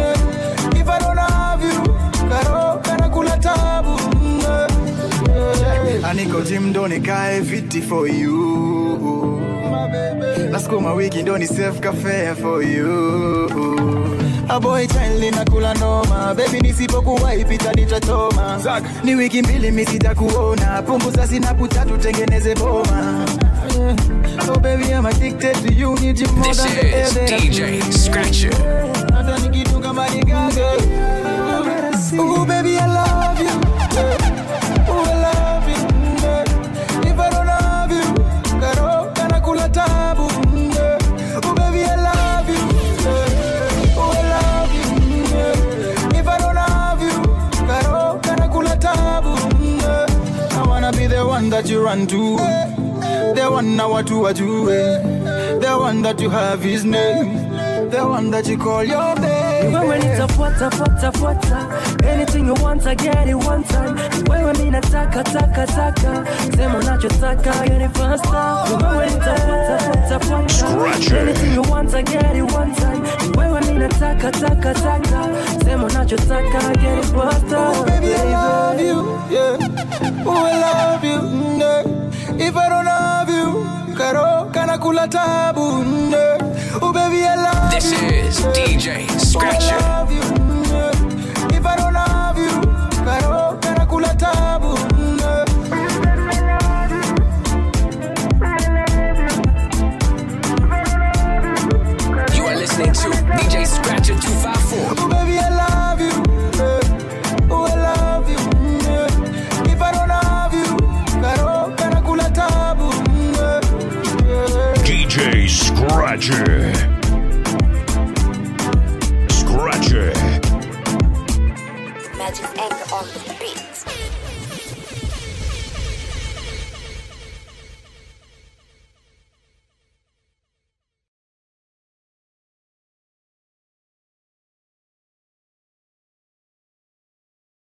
Aniko gym ndo nikae viti for you. Naskuma wiki ndo ni safe cafe for you. A boy child inakula noma, baby nisipokuwa ipita nitachoma. Ni wiki mbili mimi sitakuona, punguza sinaputa tutengeneze boma. Oh baby I'm addicted to you, need you more than the air. This is DJ Scratcher. Hata nikitunga manigaga. Oh baby I love you. Oh I love you. If I don't love you, karo kana kula tabu. Oh baby I love you. Oh I love you. If I don't love you, karo kana kula tabu. I wanna be the one that you run to, the one now what you are doing, the one that you have his name, the one that you call your baby. When it's a fuata, anything you want I get it one time. Wewe mimi nataka taka, sema unachotaka get it faster. When it's a fuata, anything you want I get it one time. Wewe mimi Minataka, taka, taka. Sema unachotaka, get it buzzed up. Oh, baby, I love you, yeah. Oh, I love you, yeah. If I don't have you, karo, kana kula tabu, yeah. Oh, baby, I love This you. is DJ Scratcher. Oh, I love you, yeah. If I don't have you, karo, kana kula tabu, yeah. You are listening to DJ Scratcher 254.